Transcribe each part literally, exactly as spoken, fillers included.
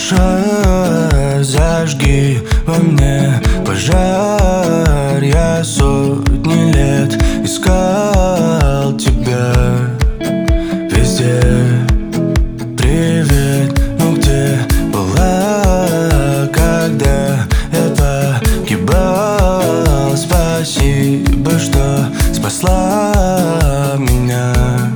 душа, зажги во мне пожар. Я сотни лет искал тебя везде. Привет, ну где была, когда я погибал? Спасибо, что спасла меня.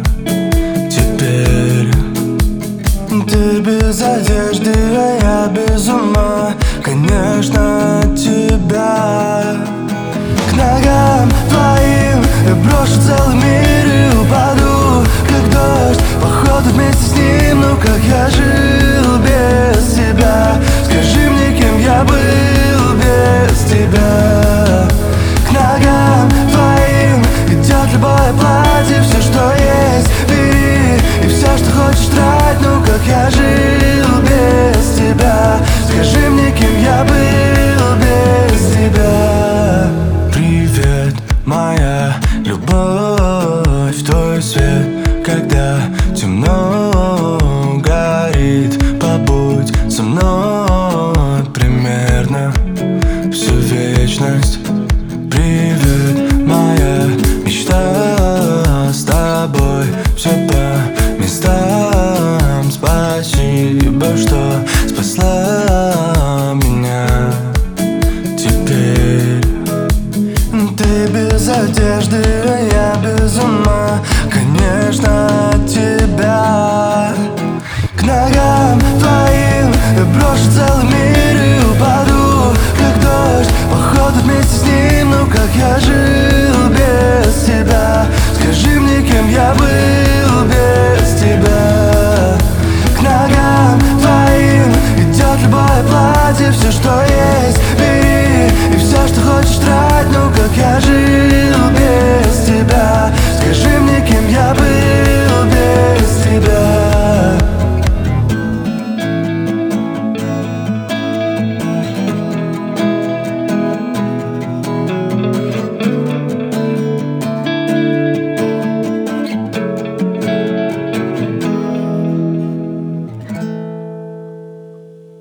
Теперь ты без одежды, а я без ума, конечно, от тебя. К ногам твоим я брошу целый мир и упаду, как дождь, походу вместе с ним. Ну как я жил без тебя? Скажи мне, кем я был без тебя? К ногам твоим идет любое платье, все, что есть, бери, и все, что хочешь, трать. Ну как я жил без тебя? Скажи мне, кем я был без тебя? Привет, моя любовь, твой свет, когда темно горит. Побудь со мной примерно всю вечность. Привет, моя мечта, с тобой все по местам. Спасибо, что спасла меня. Теперь ты без одежды, а я без ума, конечно, от тебя. К ногам твоим я брошу целый мир и упаду, как дождь, походу вместе с ним. Ну как я жил без тебя? Скажи мне, кем я был без тебя? К ногам твоим идет любое платье, все, что